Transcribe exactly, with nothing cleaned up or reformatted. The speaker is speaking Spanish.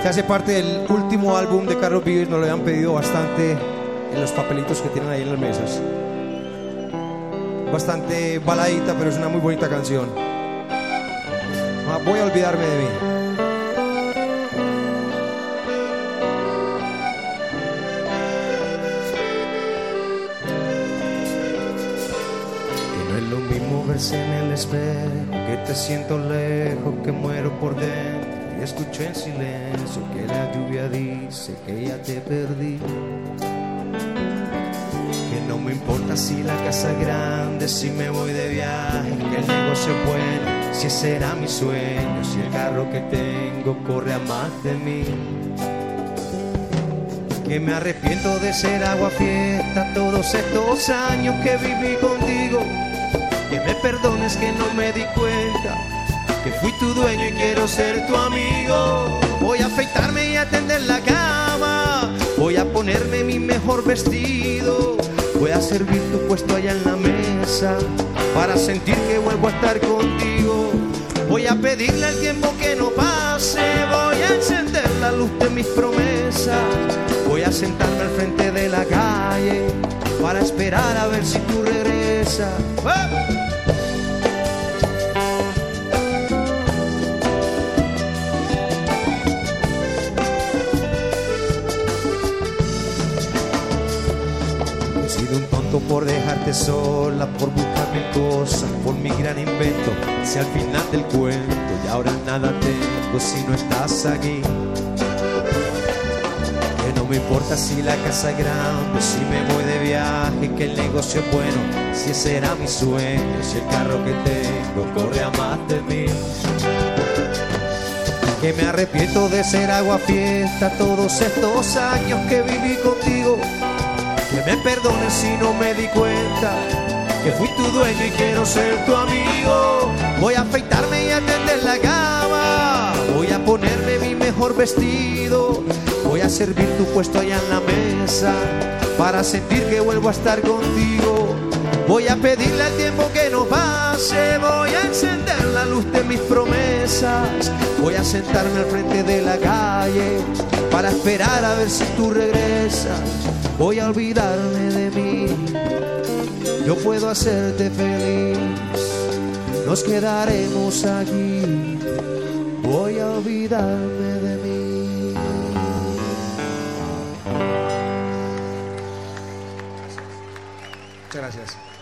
Se hace parte del último álbum de Carlos Vives. Nos lo habían pedido bastante en los papelitos que tienen ahí en las mesas. Bastante baladita, pero es una muy bonita canción. Ah, voy a olvidarme de mí. Y no es lo mismo verse en el espejo, que te siento lejos, que muero por dentro. Y escucho en silencio que la lluvia dice que ya te perdí. Que no me importa si la casa es grande, si me voy de viaje, que el negocio es bueno, si ese era mi sueño, si el carro que tengo corre a más de mí. Que me arrepiento de ser aguafiesta todos estos años que viví contigo. Que me perdones que no me di cuenta que fui tu dueño y quiero ser tu amigo. Voy a afeitarme y a tender la cama, voy a ponerme mi mejor vestido, voy a servir tu puesto allá en la mesa para sentir que vuelvo a estar contigo. Voy a pedirle al tiempo que no pase, voy a encender la luz de mis promesas, voy a sentarme al frente de la calle para esperar a ver si tú regresas. ¡Ah! Un tonto por dejarte sola, por buscar mil cosas, por mi gran invento. Si al final del cuento y ahora nada tengo si no estás aquí. Que no me importa si la casa es grande, si me voy de viaje, que el negocio es bueno, si ese era mi sueño, si el carro que tengo corre a más de mí. Que me arrepiento de ser aguafiesta todos estos años que viví contigo. Que me perdones si no me di cuenta que fui tu dueño y quiero ser tu amigo. Voy a afeitarme y a tender la cama, voy a ponerme mi mejor vestido, voy a servir tu puesto allá en la mesa para sentir que vuelvo a estar contigo. Voy a pedirle al tiempo que no pase, voy a encender la luz de mis promesas, voy a sentarme al frente de la calle para esperar a ver si tú regresas. Voy a olvidarme de mí, yo puedo hacerte feliz, nos quedaremos aquí, voy a olvidarme de mí. Muchas gracias.